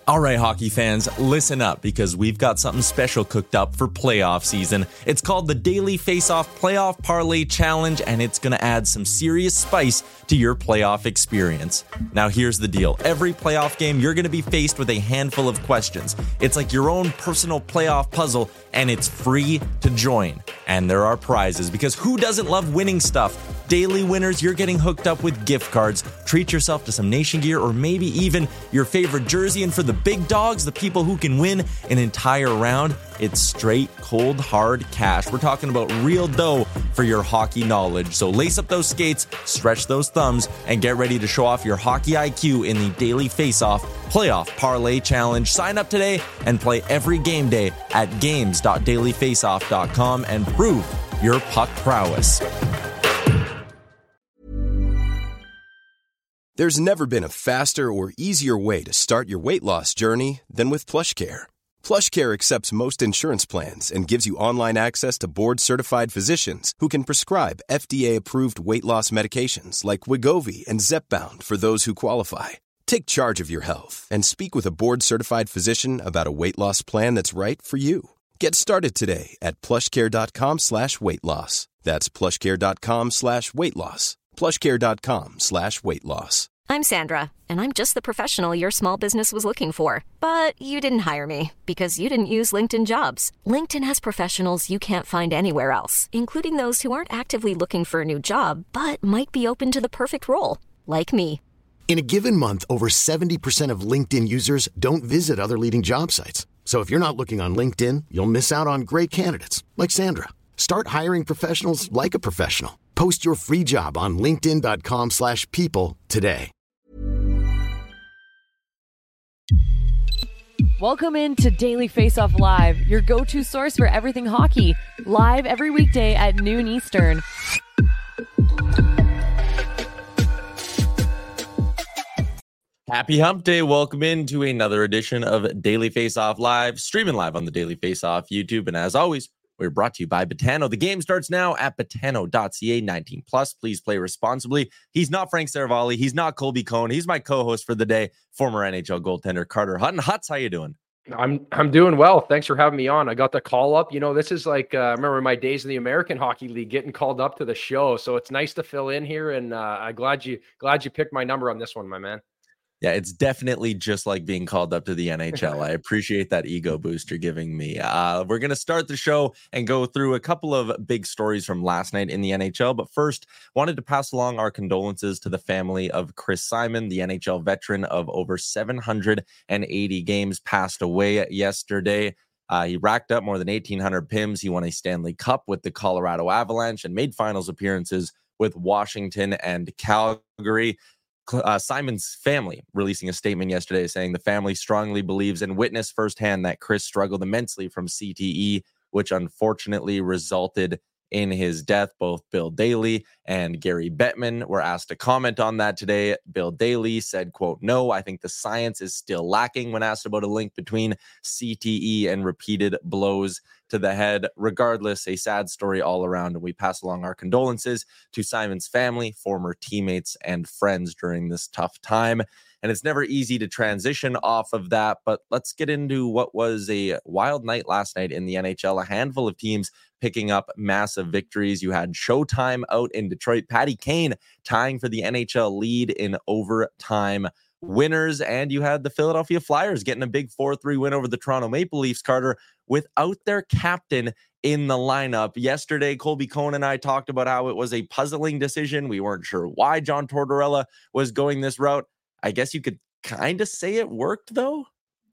All right, hockey fans, listen up because we've got something special cooked up for playoff season. It's called the Daily Face-Off Playoff Parlay Challenge, and it's going to add some serious spice to your playoff experience. Now, here's the deal. Every playoff game, you're going to be faced with a handful of questions. It's like your own personal playoff puzzle, and it's free to join. And there are prizes, because who doesn't love winning stuff? Daily winners, you're getting hooked up with gift cards. Treat yourself to some Nation gear or maybe even your favorite jersey. And for the big dogs, the people who can win an entire round, it's straight, cold, hard cash. We're talking about real dough for your hockey knowledge. So lace up those skates, stretch those thumbs, and get ready to show off your hockey IQ in the Daily Face-Off Playoff Parlay Challenge. Sign up today and play every game day at games.dailyfaceoff.com and prove your puck prowess. There's never been a faster or easier way to start your weight loss journey than with PlushCare. PlushCare accepts most insurance plans and gives you online access to board-certified physicians who can prescribe FDA-approved weight loss medications like Wegovy and Zepbound for those who qualify. Take charge of your health and speak with a board-certified physician about a weight loss plan that's right for you. Get started today at plushcare.com/weight loss. That's plushcare.com/weight loss. plushcare.com/weight loss. I'm Sandra, and I'm just the professional your small business was looking for. But you didn't hire me because you didn't use LinkedIn Jobs. LinkedIn has professionals you can't find anywhere else, including those who aren't actively looking for a new job, but might be open to the perfect role, like me. In a given month, over 70% of LinkedIn users don't visit other leading job sites. So if you're not looking on LinkedIn, you'll miss out on great candidates like Sandra. Start hiring professionals like a professional. Post your free job on linkedin.com/people today. Welcome into Daily Face-Off Live, your go-to source for everything hockey. Live every weekday at noon Eastern. Happy Hump Day. Welcome into another edition of Daily Face-Off Live, streaming live on the Daily Face-Off YouTube. And as always, we're brought to you by Betano. The game starts now at betano.ca, 18+. Please play responsibly. He's not Frank Saravalli. He's not Colby Cohn. He's my co-host for the day, former NHL goaltender Carter Hutton. Huts, how you doing? I'm doing well. Thanks for having me on. I got the call up. You know, this is like, I remember my days in the American Hockey League getting called up to the show. So it's nice to fill in here. And I'm glad you picked my number on this one, my man. Yeah, it's definitely just like being called up to the NHL. I appreciate that ego boost you're giving me. We're going to start the show and go through a couple of big stories from last night in the NHL. But first, wanted to pass along our condolences to the family of Chris Simon, the NHL veteran of over 780 games, passed away yesterday. He racked up more than 1,800 PIMs. He won a Stanley Cup with the Colorado Avalanche and made finals appearances with Washington and Calgary. Simon's family releasing a statement yesterday saying the family strongly believes and witnessed firsthand that Chris struggled immensely from CTE, which unfortunately resulted in his death. Both Bill Daly and Gary Bettman were asked to comment on that today. Bill Daly said, quote, "No, I think the science is still lacking," when asked about a link between CTE and repeated blows to the head. Regardless, a sad story all around, and we pass along our condolences to Simon's family, former teammates, and friends during this tough time. And it's never easy to transition off of that, but let's get into what was a wild night last night in the NHL. A handful of teams picking up massive victories. You had Showtime out in Detroit, Patty Kane tying for the NHL lead in overtime winners, and you had the Philadelphia Flyers getting a big 4-3 win over the Toronto Maple Leafs, Carter, without their captain in the lineup. Yesterday, Colby Cohn and I talked about how it was a puzzling decision. We weren't sure why John Tortorella was going this route. I guess you could kind of say it worked, though.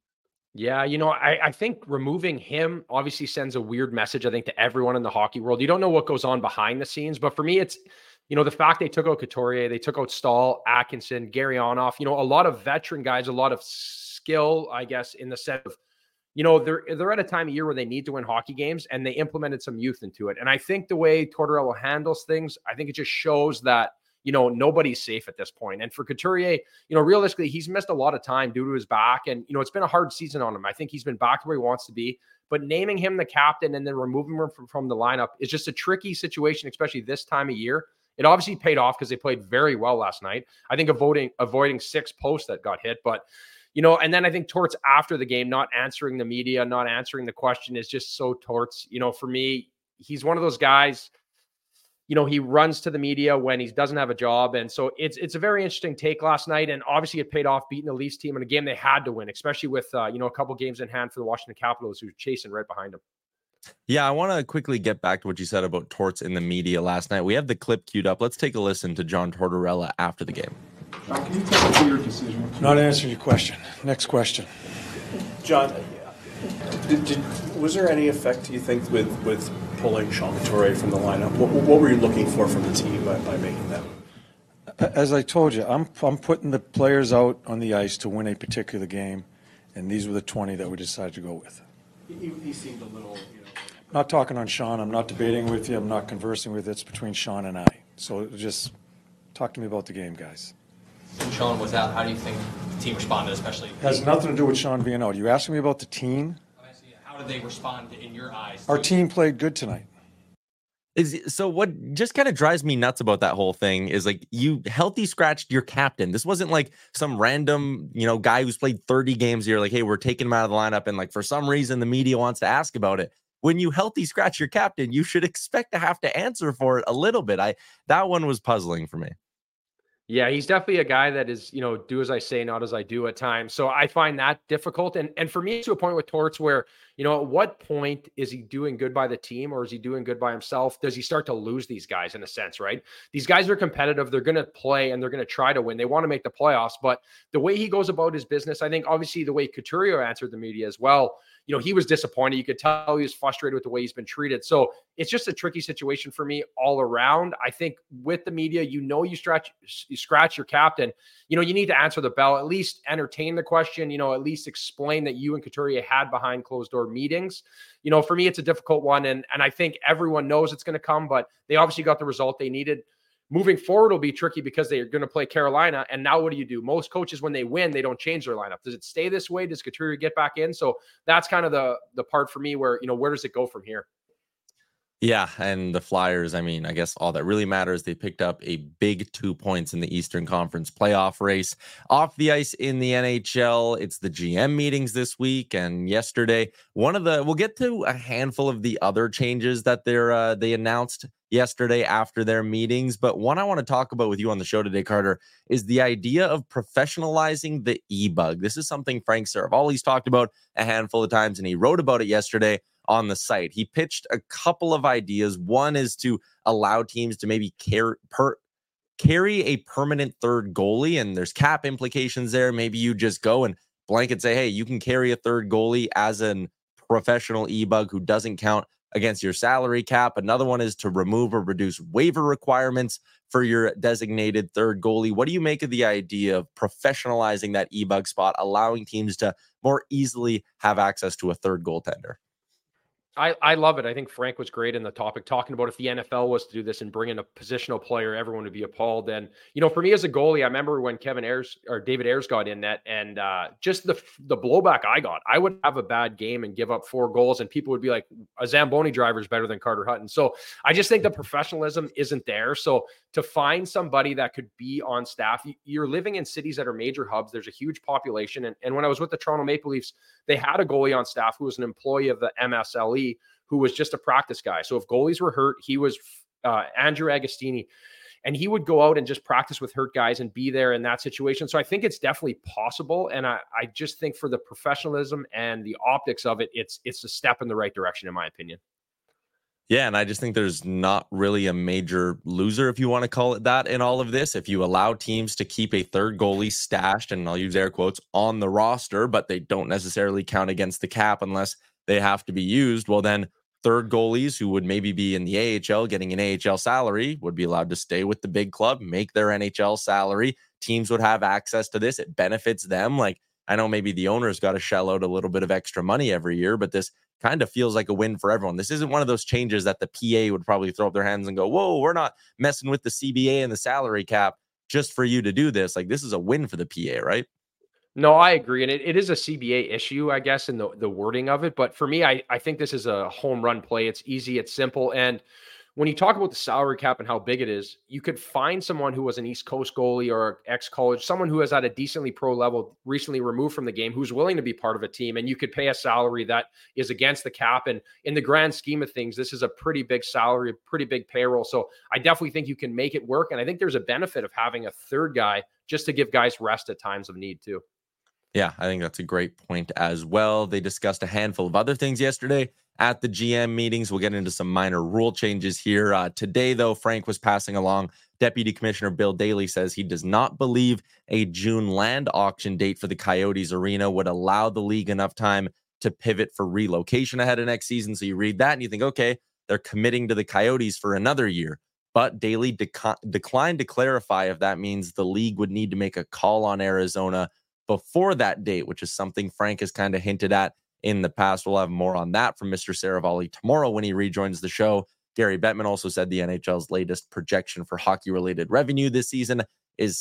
Yeah, you know, I think removing him obviously sends a weird message, I think, to everyone in the hockey world. You don't know what goes on behind the scenes, but for me, it's, you know, the fact they took out Couturier, they took out Stahl, Atkinson, Gary Onoff, you know, a lot of veteran guys, a lot of skill, I guess, in the sense of, you know, they're at a time of year where they need to win hockey games, and they implemented some youth into it. And I think the way Tortorella handles things, I think it just shows that, you know, nobody's safe at this point. And for Couturier, you know, realistically, he's missed a lot of time due to his back. And, you know, it's been a hard season on him. I think he's been back to where he wants to be. But naming him the captain and then removing him from the lineup is just a tricky situation, especially this time of year. It obviously paid off because they played very well last night. I think avoiding 6 posts that got hit. But, And then I think Torts after the game, not answering the media, not answering the question is just so Torts. For me, he's one of those guys, he runs to the media when he doesn't have a job. And so it's a very interesting take last night. And obviously it paid off beating the Leafs team in a game they had to win, especially with, a couple games in hand for the Washington Capitals, who were chasing right behind them. Yeah, I want to quickly get back to what you said about Torts in the media last night. We have the clip queued up. Let's take a listen to John Tortorella after the game. John, can you take us through your decision? Not answering your question. Next question. John, was there any effect, do you think, with pulling Sean Couturier from the lineup? What were you looking for from the team by making that? As I told you, I'm putting the players out on the ice to win a particular game, and these were the 20 that we decided to go with. He seemed a little, I'm not talking on Sean. I'm not debating with you. I'm not conversing with you. It's between Sean and I. So just talk to me about the game, guys. When Sean was out, how do you think the team responded, especially? It has nothing to do with Sean being out. You asking me about the team? How did they respond in your eyes? Our team played good tonight. So what just kind of drives me nuts about that whole thing is like you healthy scratched your captain. This wasn't like some random, guy who's played 30 games here. Like, hey, we're taking him out of the lineup. And like, for some reason, the media wants to ask about it. When you healthy scratch your captain, you should expect to have to answer for it a little bit. That one was puzzling for me. Yeah, he's definitely a guy that is, do as I say, not as I do at times. So I find that difficult. And for me, to a point with Torts where, at what point is he doing good by the team or is he doing good by himself? Does he start to lose these guys in a sense, right? These guys are competitive. They're going to play and they're going to try to win. They want to make the playoffs. But the way he goes about his business, I think obviously the way Couturier answered the media as well, he was disappointed. You could tell he was frustrated with the way he's been treated. So it's just a tricky situation for me all around. I think with the media, you scratch your captain, you need to answer the bell, at least entertain the question, at least explain that you and Couturier had behind closed door meetings. For me, it's a difficult one. And I think everyone knows it's going to come, but they obviously got the result they needed. Moving forward will be tricky because they're going to play Carolina. And now what do? Most coaches, when they win, they don't change their lineup. Does it stay this way? Does Couturier get back in? So that's kind of the part for me where, where does it go from here? Yeah, and the Flyers, I guess all that really matters, they picked up a big 2 points in the Eastern Conference playoff race. Off the ice in the NHL, it's the GM meetings this week and yesterday. We'll get to a handful of the other changes that they announced yesterday after their meetings, but one I want to talk about with you on the show today, Carter, is the idea of professionalizing the e-bug. This is something Frank Seravalli's talked about a handful of times, and he wrote about it yesterday on the site. He pitched a couple of ideas. One is to allow teams to maybe carry a permanent third goalie, and there's cap implications there. Maybe you just go and blanket say, hey, you can carry a third goalie as a professional e-bug who doesn't count against your salary cap. Another one is to remove or reduce waiver requirements for your designated third goalie. What do you make of the idea of professionalizing that e-bug spot, allowing teams to more easily have access to a third goaltender? I love it. I think Frank was great in the topic, talking about if the NFL was to do this and bring in a positional player, everyone would be appalled. And, for me as a goalie, I remember when David Ayres got in net and just the blowback I got. I would have a bad game and give up 4 goals and people would be like, a Zamboni driver is better than Carter Hutton. So I just think the professionalism isn't there. So to find somebody that could be on staff, you're living in cities that are major hubs. There's a huge population. And when I was with the Toronto Maple Leafs, they had a goalie on staff who was an employee of the MSLE, who was just a practice guy. So if goalies were hurt, he was Andrew Agostini, and he would go out and just practice with hurt guys and be there in that situation. So I think it's definitely possible. And I just think for the professionalism and the optics of it, it's a step in the right direction, in my opinion. Yeah, and I just think there's not really a major loser, if you want to call it that, in all of this. If you allow teams to keep a third goalie stashed, and I'll use air quotes, on the roster, but they don't necessarily count against the cap unless they have to be used, well then third goalies who would maybe be in the AHL getting an AHL salary would be allowed to stay with the big club, make their NHL salary. Teams would have access to this. It benefits them. Like, I know maybe the owner's got to shell out a little bit of extra money every year, but this kind of feels like a win for everyone. This isn't one of those changes that the PA would probably throw up their hands and go, whoa, we're not messing with the CBA and the salary cap just for you to do this. Like, this is a win for the PA, right? No, I agree. And it is a CBA issue, I guess, in the wording of it. But for me, I think this is a home run play. It's easy. It's simple. And when you talk about the salary cap and how big it is, you could find someone who was an East Coast goalie or ex-college, someone who has at a decently pro level, recently removed from the game, who's willing to be part of a team, and you could pay a salary that is against the cap. And in the grand scheme of things, this is a pretty big salary, a pretty big payroll. So I definitely think you can make it work. And I think there's a benefit of having a third guy just to give guys rest at times of need too. Yeah, I think that's a great point as well. They discussed a handful of other things yesterday at the GM meetings. We'll get into some minor rule changes here. Today, though, Frank was passing along. Deputy Commissioner Bill Daly says he does not believe a June land auction date for the Coyotes Arena would allow the league enough time to pivot for relocation ahead of next season. So you read that and you think, okay, they're committing to the Coyotes for another year. But Daly declined to clarify if that means the league would need to make a call on Arizona before that date, which is something Frank has kind of hinted at in the past. We'll have more on that from Mr. Saravalli tomorrow when he rejoins the show. Gary Bettman also said the NHL's latest projection for hockey-related revenue this season is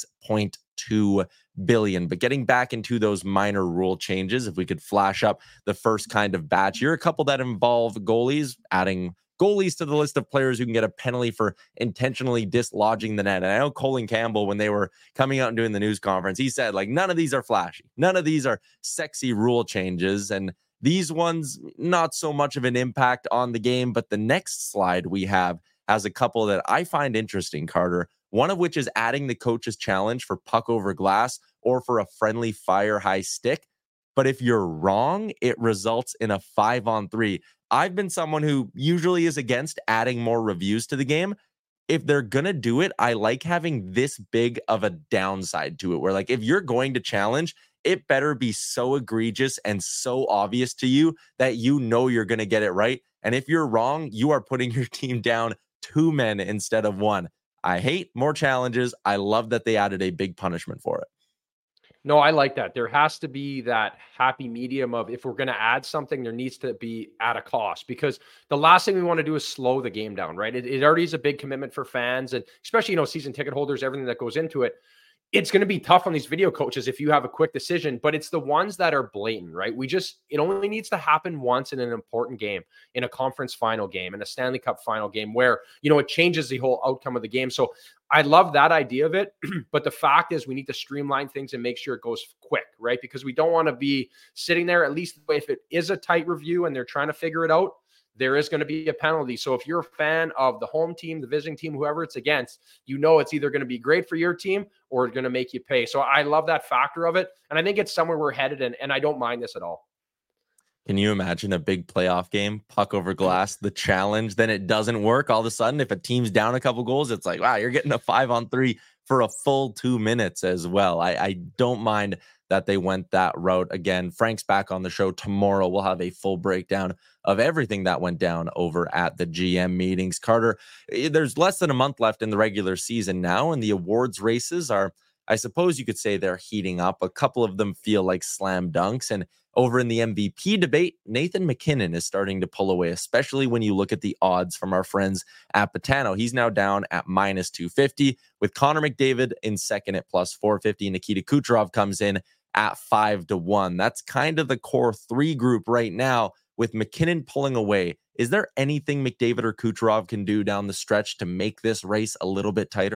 $6.2 billion. But getting back into those minor rule changes, if we could flash up the first kind of batch here, a couple that involve goalies, adding goalies to the list of players who can get a penalty for intentionally dislodging the net. And I know Colin Campbell, when they were coming out and doing the news conference, he said, like, none of these are flashy. None of these are sexy rule changes. And these ones, not so much of an impact on the game. But the next slide we have has a couple that I find interesting, Carter. One of which is adding the coach's challenge for puck over glass or for a friendly fire high stick. But if you're wrong, it results in a 5-on-3. I've been someone who usually is against adding more reviews to the game. If they're going to do it, I like having this big of a downside to it, where like, if you're going to challenge, it better be so egregious and so obvious to you that you know you're going to get it right. And if you're wrong, you are putting your team down 2 men instead of 1. I hate more challenges. I love that they added a big punishment for it. No, I like that. There has to be that happy medium of, if we're going to add something, there needs to be at a cost, because the last thing we want to do is slow the game down, right? It already is a big commitment for fans, and especially, season ticket holders, everything that goes into it. It's going to be tough on these video coaches if you have a quick decision, but it's the ones that are blatant, right? It only needs to happen once in an important game, in a conference final game, in a Stanley Cup final game, where, it changes the whole outcome of the game. So I love that idea of it. But the fact is, we need to streamline things and make sure it goes quick, right? Because we don't want to be sitting there, at least if it is a tight review and they're trying to figure it out, there is going to be a penalty. So if you're a fan of the home team, the visiting team, whoever it's against, it's either going to be great for your team or it's going to make you pay. So I love that factor of it. And I think it's somewhere we're headed, and I don't mind this at all. Can you imagine a big playoff game, puck over glass, the challenge, then it doesn't work all of a sudden? If a team's down a couple goals, it's like, wow, you're getting a 5-on-3 for a full 2 minutes as well. I don't mind that they went that route. Again, Frank's back on the show tomorrow. We'll have a full breakdown of everything that went down over at the GM meetings. Carter, there's less than a month left in the regular season now, and the awards races are, I suppose you could say, they're heating up. A couple of them feel like slam dunks. And over in the MVP debate, Nathan MacKinnon is starting to pull away, especially when you look at the odds from our friends at Betano. He's now down at -250, with Connor McDavid in second at +450. Nikita Kucherov comes in at 5-1. That's kind of the core 3 group right now, with MacKinnon pulling away. Is there anything McDavid or Kucherov can do down the stretch to make this race a little bit tighter?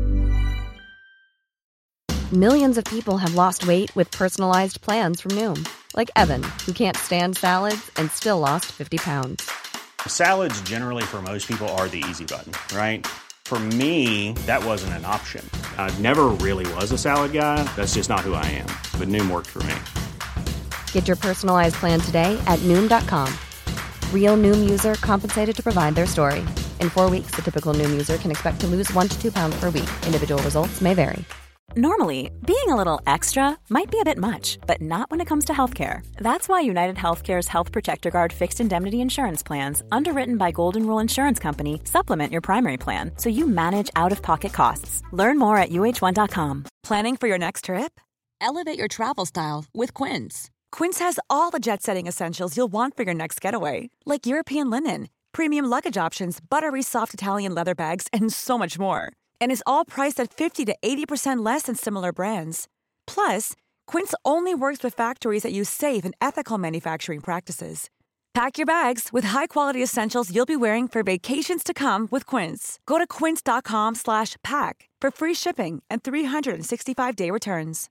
Millions of people have lost weight with personalized plans from Noom. Like Evan, who can't stand salads and still lost 50 pounds. Salads generally for most people are the easy button, right? For me, that wasn't an option. I never really was a salad guy. That's just not who I am. But Noom worked for me. Get your personalized plan today at Noom.com. Real Noom user compensated to provide their story. In 4 weeks, the typical Noom user can expect to lose 1 to 2 pounds per week. Individual results may vary. Normally, being a little extra might be a bit much, but not when it comes to healthcare. That's why United Healthcare's Health Protector Guard fixed indemnity insurance plans, underwritten by Golden Rule Insurance Company, supplement your primary plan so you manage out-of-pocket costs. Learn more at UH1.com. Planning for your next trip? Elevate your travel style with Quince. Quince has all the jet-setting essentials you'll want for your next getaway, like European linen, premium luggage options, buttery soft Italian leather bags, and so much more. And is all priced at 50 to 80% less than similar brands. Plus, Quince only works with factories that use safe and ethical manufacturing practices. Pack your bags with high-quality essentials you'll be wearing for vacations to come with Quince. Go to quince.com/pack for free shipping and 365-day returns.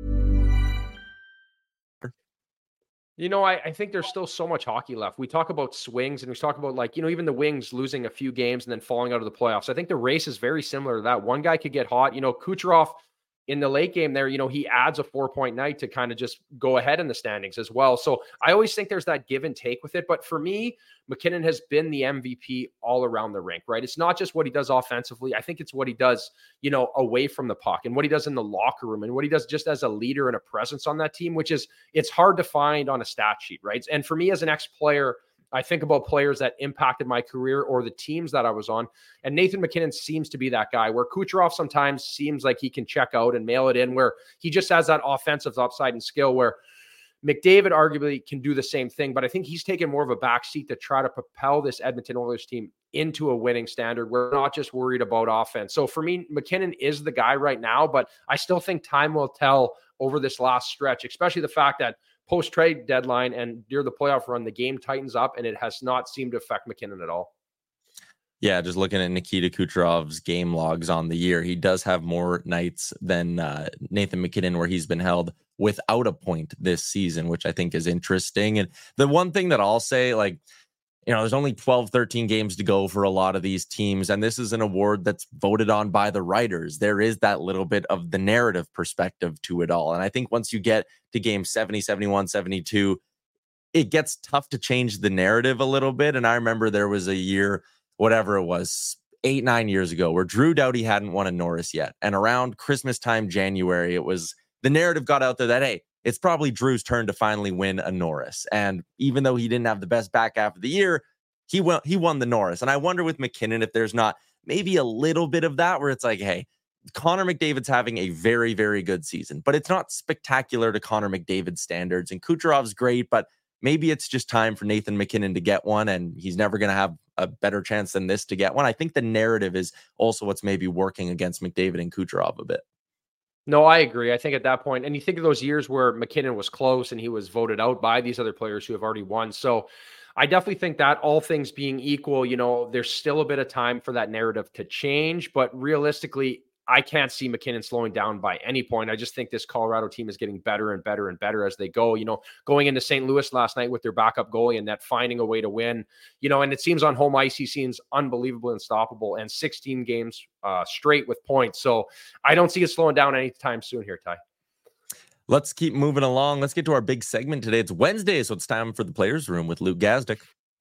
I think there's still so much hockey left. We talk about swings and we talk about even the Wings losing a few games and then falling out of the playoffs. I think the race is very similar to that. One guy could get hot. Kucherov in the late game there, he adds a 4-point night to kind of just go ahead in the standings as well. So I always think there's that give and take with it. But for me, MacKinnon has been the MVP all around the rink, right? It's not just what he does offensively. I think it's what he does, away from the puck and what he does in the locker room and what he does just as a leader and a presence on that team, which is, it's hard to find on a stat sheet, right? And for me as an ex-player, I think about players that impacted my career or the teams that I was on. And Nathan MacKinnon seems to be that guy where Kucherov sometimes seems like he can check out and mail it in, where he just has that offensive upside and skill, where McDavid arguably can do the same thing. But I think he's taken more of a backseat to try to propel this Edmonton Oilers team into a winning standard. We're not just worried about offense. So for me, MacKinnon is the guy right now, but I still think time will tell over this last stretch, especially the fact that post-trade deadline and during the playoff run, the game tightens up and it has not seemed to affect MacKinnon at all. Yeah, just looking at Nikita Kucherov's game logs on the year, he does have more nights than Nathan MacKinnon where he's been held without a point this season, which I think is interesting. And the one thing that I'll say, there's only 12, 13 games to go for a lot of these teams. And this is an award that's voted on by the writers. There is that little bit of the narrative perspective to it all. And I think once you get to game 70, 71, 72, it gets tough to change the narrative a little bit. And I remember there was a year, whatever it was, 8-9 years ago, where Drew Doughty hadn't won a Norris yet. And around Christmas time, January, the narrative got out there that, hey, it's probably Drew's turn to finally win a Norris. And even though he didn't have the best back half of the year, he won the Norris. And I wonder with MacKinnon if there's not maybe a little bit of that where it's like, hey, Connor McDavid's having a very, very good season, but it's not spectacular to Connor McDavid standards. And Kucherov's great, but maybe it's just time for Nathan MacKinnon to get one, and he's never going to have a better chance than this to get one. I think the narrative is also what's maybe working against McDavid and Kucherov a bit. No, I agree. I think at that point, and you think of those years where MacKinnon was close and he was voted out by these other players who have already won. So I definitely think that all things being equal, there's still a bit of time for that narrative to change. But realistically, I can't see MacKinnon slowing down by any point. I just think this Colorado team is getting better and better and better as they go. Going into St. Louis last night with their backup goalie and that finding a way to win, and it seems on home ice, he seems unbelievably unstoppable and 16 games straight with points. So I don't see it slowing down anytime soon here, Ty. Let's keep moving along. Let's get to our big segment today. It's Wednesday, so it's time for the Players Room with Luke Gazdic.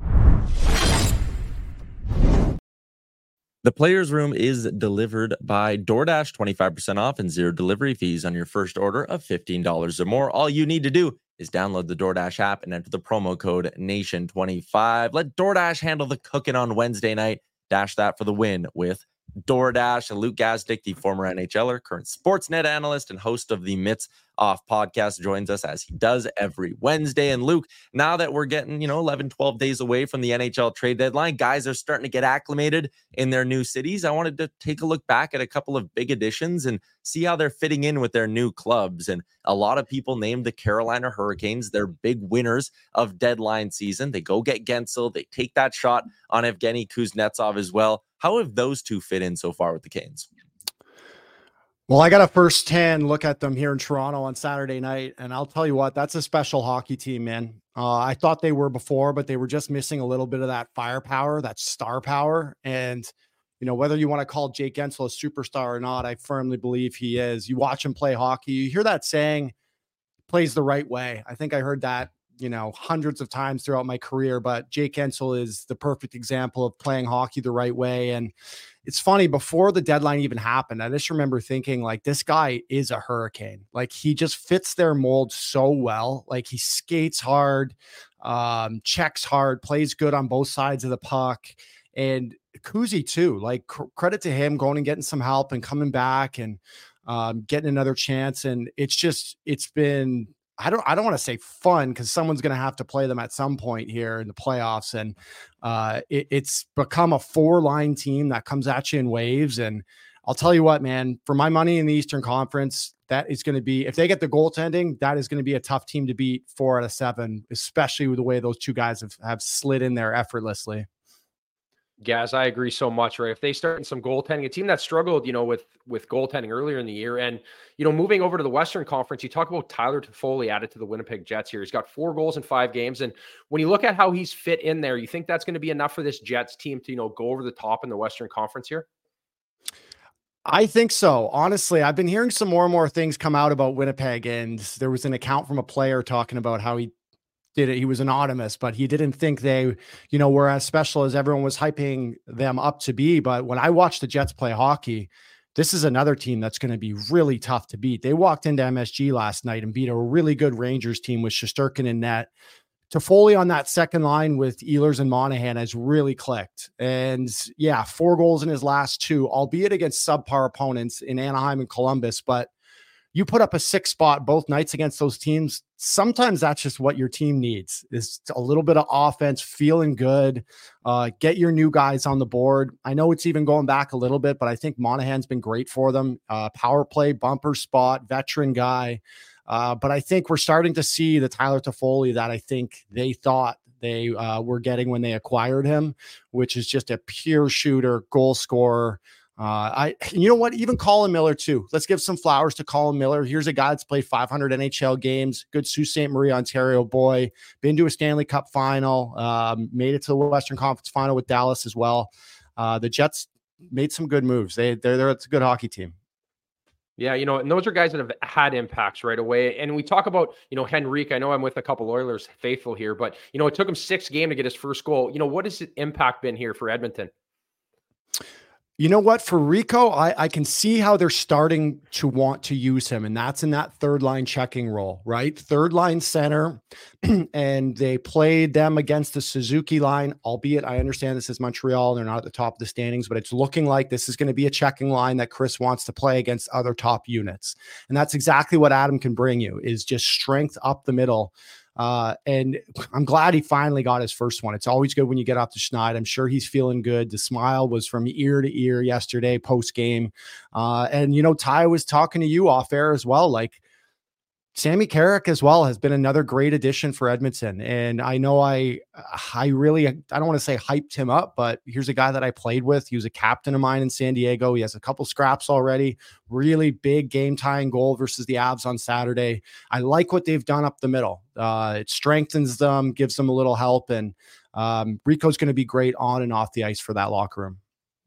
The Players Room is delivered by DoorDash, 25% off and 0 delivery fees on your first order of $15 or more. All you need to do is download the DoorDash app and enter the promo code NATION25. Let DoorDash handle the cooking on Wednesday night. Dash that for the win with DoorDash. And Luke Gazdic, the former NHLer, current Sportsnet analyst and host of the Mitts Off podcast, joins us as he does every Wednesday. And Luke, now that we're getting 11, 12 days away from the NHL trade deadline, guys are starting to get acclimated in their new cities. I wanted to take a look back at a couple of big additions and see how they're fitting in with their new clubs. And a lot of people named the Carolina Hurricanes their big winners of deadline season. They go get Gensel. They take that shot on Evgeny Kuznetsov as well. How have those two fit in so far with the Canes? Well, I got a first-hand look at them here in Toronto on Saturday night, and I'll tell you what, that's a special hockey team, man. I thought they were before, but they were just missing a little bit of that firepower, that star power. And, whether you want to call Jake Gensel a superstar or not, I firmly believe he is. You watch him play hockey, you hear that saying, plays the right way. I think I heard that, hundreds of times throughout my career, but Jake Gensel is the perfect example of playing hockey the right way. And it's funny, before the deadline even happened, I just remember thinking, this guy is a Hurricane. He just fits their mold so well. He skates hard, checks hard, plays good on both sides of the puck. And Kuzi too, credit to him going and getting some help and coming back and getting another chance. And it's been, I don't want to say fun, because someone's going to have to play them at some point here in the playoffs. And it's become a 4-line team that comes at you in waves. And I'll tell you what, man, for my money in the Eastern Conference, that is going to be, if they get the goaltending, that is going to be a tough team to beat 4 out of 7, especially with the way those two guys have slid in there effortlessly. Guys, I agree so much, right? If they start in some goaltending, a team that struggled, with goaltending earlier in the year, and, moving over to the Western Conference, you talk about Tyler Toffoli added to the Winnipeg Jets here. He's got 4 goals in 5 games. And when you look at how he's fit in there, you think that's going to be enough for this Jets team to, go over the top in the Western Conference here? I think so. Honestly, I've been hearing some more and more things come out about Winnipeg, and there was an account from a player talking about how he did it. He was anonymous, but he didn't think they, were as special as everyone was hyping them up to be. But when I watch the Jets play hockey, this is another team that's going to be really tough to beat. They walked into MSG last night and beat a really good Rangers team with Shesterkin in net. Toffoli on that second line with Ehlers and Monahan has really clicked. And 4 goals in his last 2, albeit against subpar opponents in Anaheim and Columbus. But you put up a 6 spot both nights against those teams. Sometimes that's just what your team needs, is a little bit of offense, feeling good, get your new guys on the board. I know it's even going back a little bit, but I think Monahan's been great for them. Power play, bumper spot, veteran guy. But I think we're starting to see the Tyler Toffoli that I think they thought they were getting when they acquired him, which is just a pure shooter, goal scorer. You know what? Even Colin Miller too. Let's give some flowers to Colin Miller. Here's a guy that's played 500 NHL games. Good Sault Ste. Marie, Ontario boy. Been to a Stanley Cup final. Made it to the Western Conference final with Dallas as well. The Jets made some good moves. They're it's a good hockey team. Yeah, and those are guys that have had impacts right away. And we talk about, Henrique. I know I'm with a couple Oilers faithful here, but, it took him 6 games to get his first goal. What has the impact been here for Edmonton? You know what? For Rico, I can see how they're starting to want to use him, and that's in that third line checking role, right? Third line center, and they played them against the Suzuki line, albeit I understand this is Montreal. They're not at the top of the standings, but it's looking like this is going to be a checking line that Chris wants to play against other top units. And that's exactly what Adam can bring you, is just strength up the middle. And I'm glad he finally got his first one. It's always good when you get off the schneid. I'm sure he's feeling good. The smile was from ear to ear yesterday post game. And Ty was talking to you off air as well. Like, Sammy Carrick as well has been another great addition for Edmonton. And I know I don't want to say hyped him up, but here's a guy that I played with. He was a captain of mine in San Diego. He has a couple scraps already. Really big game tying goal versus the Avs on Saturday. I like what they've done up the middle. It strengthens them, gives them a little help. And Rico's going to be great on and off the ice for that locker room.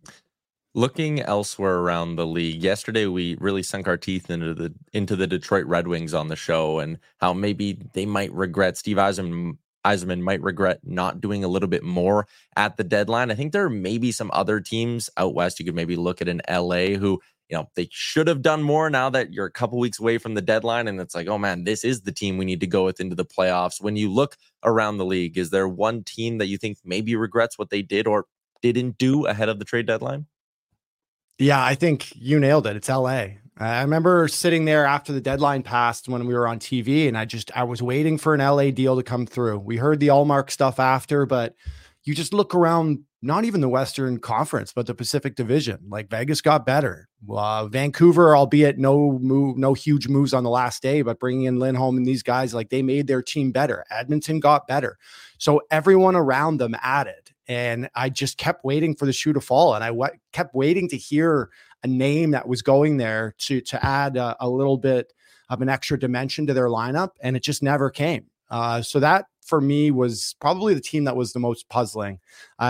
Looking elsewhere around the league, yesterday we really sunk our teeth into the Detroit Red Wings on the show, and how maybe they might regret, Steve Yzerman might regret not doing a little bit more at the deadline. I think there may be some other teams out west you could maybe look at in LA who, they should have done more now that you're a couple weeks away from the deadline, and it's like, oh man, this is the team we need to go with into the playoffs. When you look around the league, is there one team that you think maybe regrets what they did or didn't do ahead of the trade deadline? Yeah, I think you nailed it. It's LA. I remember sitting there after the deadline passed when we were on TV, and I was waiting for an LA deal to come through. We heard the Allmark stuff after, but you just look around, not even the Western Conference, but the Pacific Division. Like, Vegas got better. Vancouver, albeit no huge moves on the last day, but bringing in Lindholm and these guys, like, they made their team better. Edmonton got better. So everyone around them added. And I just kept waiting for the shoe to fall. And I kept waiting to hear a name that was going there to add a little bit of an extra dimension to their lineup. And it just never came. So that for me was probably the team that was the most puzzling,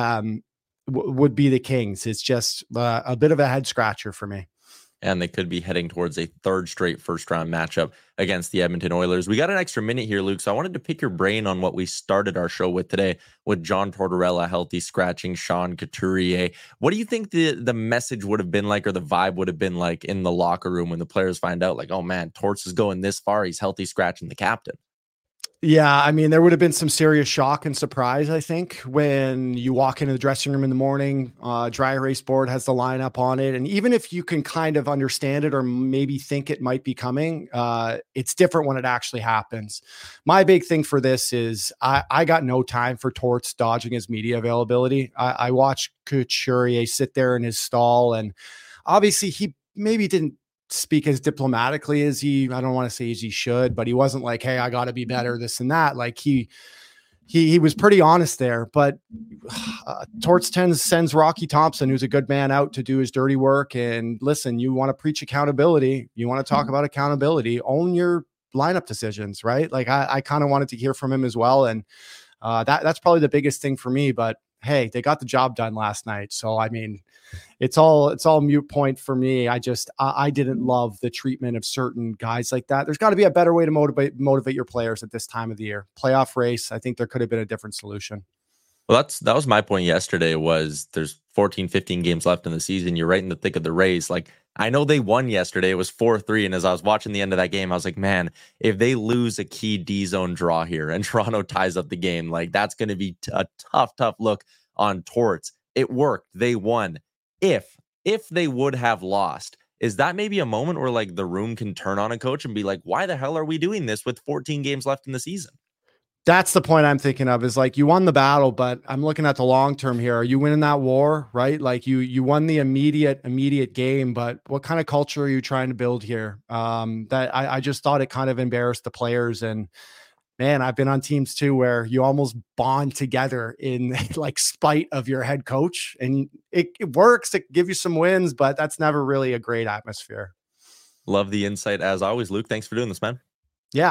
would be the Kings. It's just a bit of a head scratcher for me. And they could be heading towards a third straight first-round matchup against the Edmonton Oilers. We got an extra minute here, Luke, so I wanted to pick your brain on what we started our show with today with John Tortorella healthy scratching Sean Couturier. What do you think the message would have been like, or the vibe would have been like in the locker room when the players find out, like, oh man, Torts is going this far, he's healthy scratching the captain? Yeah, I mean, there would have been some serious shock and surprise, I think, when you walk into the dressing room in the morning, dry erase board has the lineup on it. And even if you can kind of understand it or maybe think it might be coming, it's different when it actually happens. My big thing for this is I got no time for Torts dodging his media availability. I watched Couturier sit there in his stall, and obviously he maybe didn't speak as diplomatically as I don't want to say as he should, but he wasn't like, hey, I got to be better, this and that. Like he was pretty honest there, but Torts sends Rocky Thompson, who's a good man, out to do his dirty work. And listen, you want to preach accountability. You want to talk about accountability, own your lineup decisions, right? Like I kind of wanted to hear from him as well. And that's probably the biggest thing for me, but hey, they got the job done last night. So, I mean, it's all mute point for me. I didn't love the treatment of certain guys like that. There's got to be a better way to motivate your players at this time of the year. Playoff race, I think there could have been a different solution. Well, that was my point yesterday, was there's 14, 15 games left in the season. You're right in the thick of the race. Like, I know they won yesterday. It was 4-3. And as I was watching the end of that game, I was like, man, if they lose a key D zone draw here and Toronto ties up the game, like that's going to be a tough look on Torts. It worked. They won. If they would have lost, is that maybe a moment where like the room can turn on a coach and be like, why the hell are we doing this with 14 games left in the season? That's the point I'm thinking of, is like, you won the battle, but I'm looking at the long term here. Are you winning that war, right? Like you won the immediate game, but what kind of culture are you trying to build here? That I just thought it kind of embarrassed the players. And man, I've been on teams too where you almost bond together in like spite of your head coach, and it works to give you some wins, but that's never really a great atmosphere. Love the insight as always, Luke. Thanks for doing this, man. Yeah.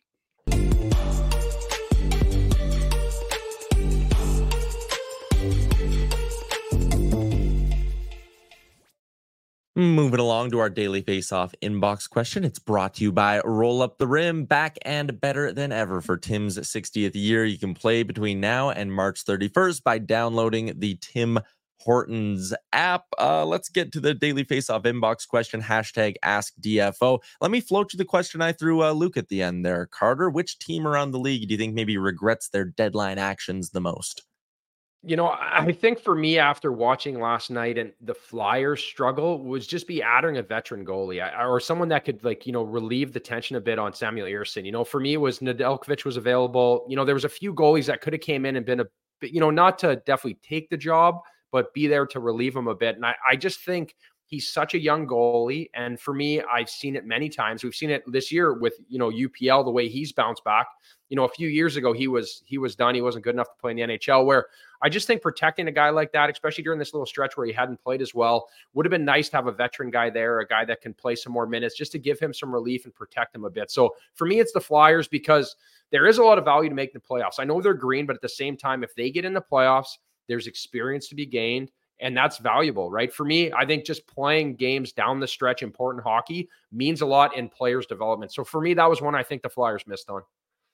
Moving along to our daily face-off inbox question. It's brought to you by Roll Up the Rim, back and better than ever for Tim's 60th year. You can play between now and March 31st by downloading the Tim Hortons app. Let's get to the daily face-off inbox question, #AskDFO. Let me float you the question I threw Luke at the end there. Carter, which team around the league do you think maybe regrets their deadline actions the most? You know, I think for me, after watching last night and the Flyers struggle, was just be adding a veteran goalie or someone that could, like, you know, relieve the tension a bit on Samuel Ersson. You know, for me, it was Nedeljkovic was available. You know, there was a few goalies that could have came in and been not to definitely take the job, but be there to relieve him a bit. And I just think he's such a young goalie. And for me, I've seen it many times. We've seen it this year with, you know, UPL, the way he's bounced back. You know, a few years ago, he was done. He wasn't good enough to play in the NHL, where I just think protecting a guy like that, especially during this little stretch where he hadn't played as well, would have been nice to have a veteran guy there, a guy that can play some more minutes just to give him some relief and protect him a bit. So for me, it's the Flyers, because there is a lot of value to make the playoffs. I know they're green, but at the same time, if they get in the playoffs, there's experience to be gained. And that's valuable, right? For me, I think just playing games down the stretch, important hockey, means a lot in players' development. So for me, that was one I think the Flyers missed on.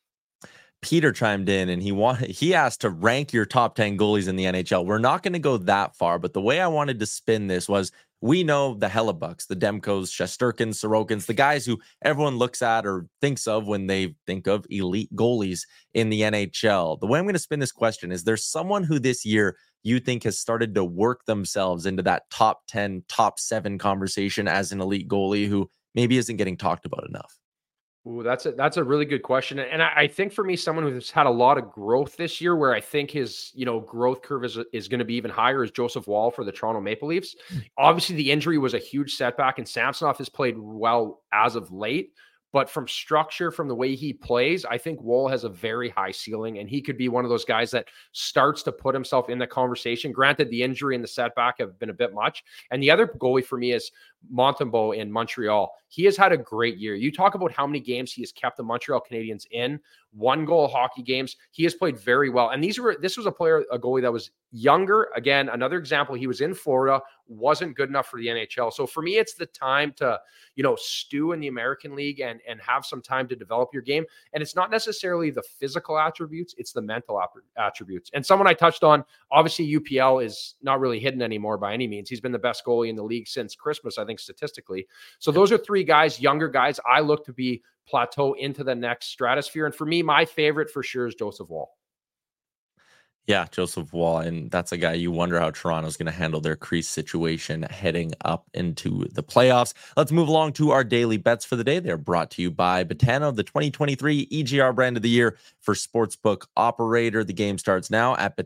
Peter chimed in and he asked to rank your top 10 goalies in the NHL. We're not going to go that far, but the way I wanted to spin this was, we know the Hellebucks, the Demkos, Shesterkins, Sorokins, the guys who everyone looks at or thinks of when they think of elite goalies in the NHL. The way I'm going to spin this question is, there's someone who this year you think has started to work themselves into that top 10, top 7 conversation as an elite goalie who maybe isn't getting talked about enough? Ooh, that's a really good question. And I think for me, someone who's had a lot of growth this year, where I think his, you know, growth curve is going to be even higher, is Joseph Woll for the Toronto Maple Leafs. Obviously, the injury was a huge setback, and Samsonov has played well as of late. But from structure, from the way he plays, I think Woll has a very high ceiling, and he could be one of those guys that starts to put himself in the conversation. Granted, the injury and the setback have been a bit much. And the other goalie for me is Montembeault in Montreal. He has had a great year. You talk about how many games he has kept the Montreal Canadiens in, 1-goal hockey games. He has played very well. And this was a goalie that was younger. Again, another example, he was in Florida, wasn't good enough for the NHL. So for me, it's the time to, you know, stew in the American League and have some time to develop your game. And it's not necessarily the physical attributes, it's the mental attributes. And someone I touched on, obviously UPL is not really hidden anymore by any means. He's been the best goalie in the league since Christmas, I think, statistically. So those are 3 guys, younger guys, I look to be plateau into the next stratosphere. And for me, my favorite for sure is Joseph Woll. Yeah, Joseph Wall, and that's a guy you wonder how Toronto's going to handle their crease situation heading up into the playoffs. Let's move along to our daily bets for the day. They're brought to you by Betano, the 2023 EGR brand of the year for sportsbook operator. The game starts now at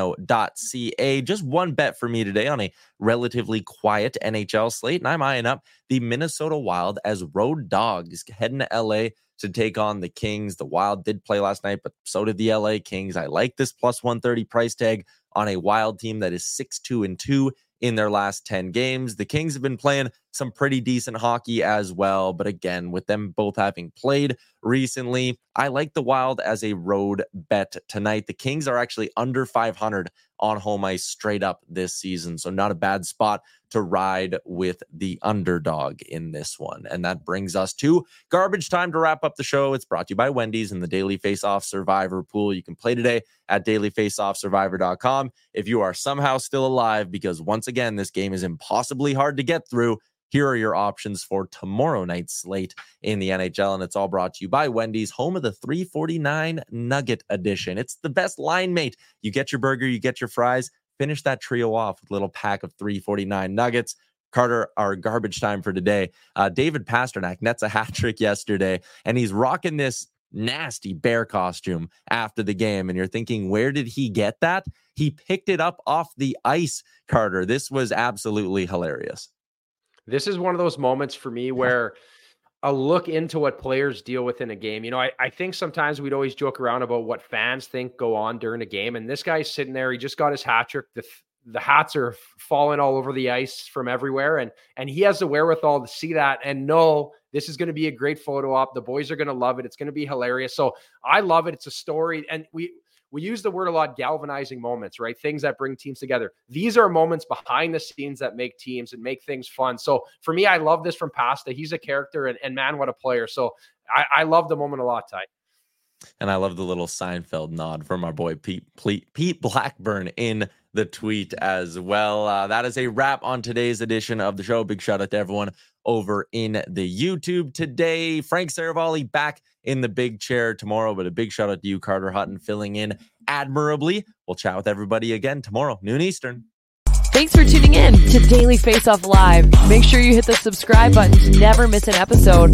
betano.ca. Just one bet for me today on a relatively quiet NHL slate, and I'm eyeing up the Minnesota Wild as road dogs heading to LA to take on the Kings. The Wild did play last night, but so did the LA Kings. I like this plus 130 price tag on a Wild team that is 6-2-2 in their last 10 games. The Kings have been playing some pretty decent hockey as well, but again, with them both having played recently, I like the Wild as a road bet tonight. The Kings are actually under 500 on home ice straight up this season, so not a bad spot to ride with the underdog in this one. And that brings us to garbage time to wrap up the show. It's brought to you by Wendy's and the Daily Face-Off Survivor Pool. You can play today at dailyfaceoffsurvivor.com if you are somehow still alive, because once again, this game is impossibly hard to get through. Here are your options for tomorrow night's slate in the NHL, and it's all brought to you by Wendy's, home of the $3.49 Nugget Edition. It's the best line mate. You get your burger, you get your fries. Finish that trio off with a little pack of $3.49 nuggets. Carter, our garbage time for today. David Pastrnak nets a hat trick yesterday, and he's rocking this nasty bear costume after the game. And you're thinking, where did he get that? He picked it up off the ice, Carter. This was absolutely hilarious. This is one of those moments for me where a look into what players deal with in a game. You know, I think sometimes we'd always joke around about what fans think go on during a game. And this guy's sitting there. He just got his hat trick. The hats are falling all over the ice from everywhere. And he has the wherewithal to see that and know this is going to be a great photo op. The boys are going to love it. It's going to be hilarious. So I love it. It's a story. And we use the word a lot, galvanizing moments, right? Things that bring teams together. These are moments behind the scenes that make teams and make things fun. So for me, I love this from Pasta. He's a character and man, what a player. So I love the moment a lot, Ty. And I love the little Seinfeld nod from our boy Pete Blackburn in the tweet as well. That is a wrap on today's edition of the show. Big shout out to everyone over in the YouTube today. Frank Saravalli back in the big chair tomorrow, but a big shout out to you, Carter Hutton, filling in admirably. We'll chat with everybody again tomorrow, noon Eastern. Thanks for tuning in to Daily Face Off Live. Make sure you hit the subscribe button to never miss an episode.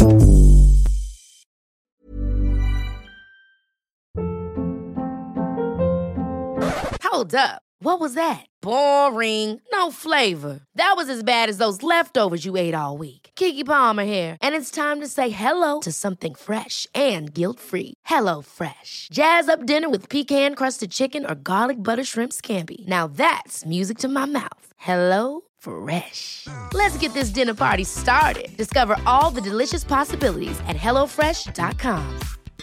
Hold up. What was that? Boring. No flavor. That was as bad as those leftovers you ate all week. Keke Palmer here. And it's time to say hello to something fresh and guilt-free. Hello Fresh. Jazz up dinner with pecan-crusted chicken or garlic butter shrimp scampi. Now that's music to my mouth. Hello Fresh. Let's get this dinner party started. Discover all the delicious possibilities at HelloFresh.com.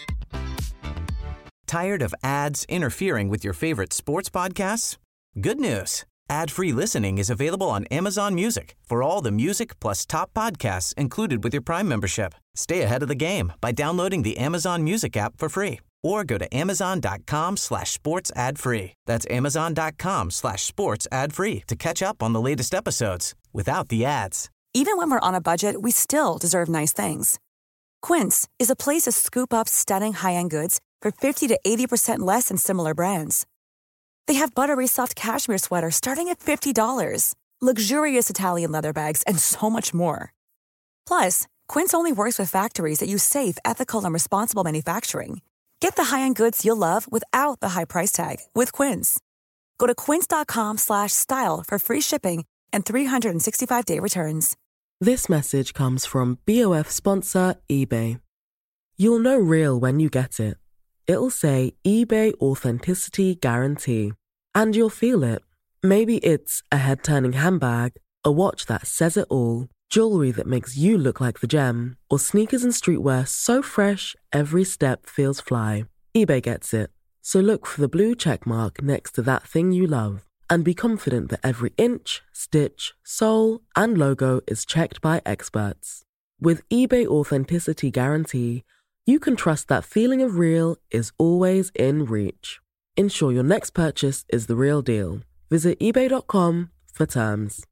Tired of ads interfering with your favorite sports podcasts? Good news. Ad-free listening is available on Amazon Music for all the music plus top podcasts included with your Prime membership. Stay ahead of the game by downloading the Amazon Music app for free or go to amazon.com/sports ad free. That's amazon.com/sports ad free to catch up on the latest episodes without the ads. Even when we're on a budget, we still deserve nice things. Quince is a place to scoop up stunning high-end goods for 50 to 80% less than similar brands. They have buttery soft cashmere sweaters starting at $50, luxurious Italian leather bags, and so much more. Plus, Quince only works with factories that use safe, ethical, and responsible manufacturing. Get the high-end goods you'll love without the high price tag with Quince. Go to quince.com/style for free shipping and 365-day returns. This message comes from BOF sponsor eBay. You'll know real when you get it. It'll say eBay Authenticity Guarantee. And you'll feel it. Maybe it's a head-turning handbag, a watch that says it all, jewelry that makes you look like the gem, or sneakers and streetwear so fresh every step feels fly. eBay gets it. So look for the blue check mark next to that thing you love. And be confident that every inch, stitch, sole, and logo is checked by experts. With eBay Authenticity Guarantee, you can trust that feeling of real is always in reach. Ensure your next purchase is the real deal. Visit ebay.com for terms.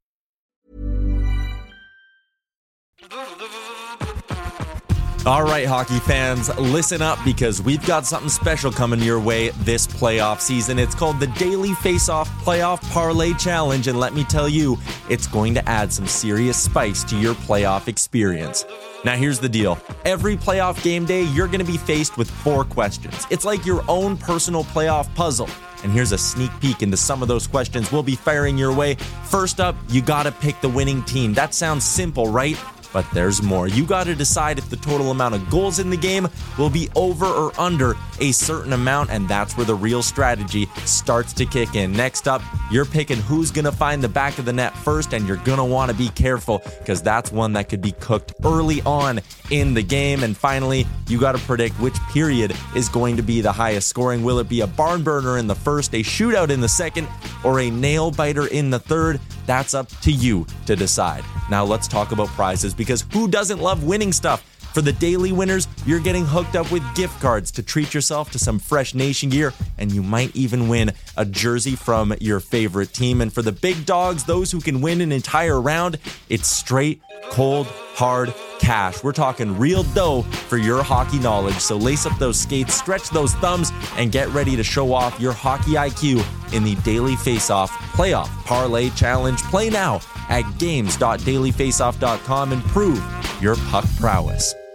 All right, hockey fans, listen up because we've got something special coming your way this playoff season. It's called the Daily Face-Off Playoff Parlay Challenge, and let me tell you, it's going to add some serious spice to your playoff experience. Now, here's the deal. Every playoff game day, you're going to be faced with 4 questions. It's like your own personal playoff puzzle. And here's a sneak peek into some of those questions we'll be firing your way. First up, you got to pick the winning team. That sounds simple, right? But there's more. You got to decide if the total amount of goals in the game will be over or under a certain amount, and that's where the real strategy starts to kick in. Next up, you're picking who's going to find the back of the net first, and you're going to want to be careful because that's one that could be cooked early on in the game. And finally, you got to predict which period is going to be the highest scoring. Will it be a barn burner in the first, a shootout in the second, or a nail biter in the third? That's up to you to decide. Now let's talk about prizes, because who doesn't love winning stuff? For the daily winners, you're getting hooked up with gift cards to treat yourself to some fresh Nation gear, and you might even win a jersey from your favorite team. And for the big dogs, those who can win an entire round, it's straight, cold, hard cash. We're talking real dough for your hockey knowledge. So lace up those skates, stretch those thumbs, and get ready to show off your hockey IQ in the Daily Face-Off Playoff Parlay Challenge. Play now at games.dailyfaceoff.com and prove your puck prowess.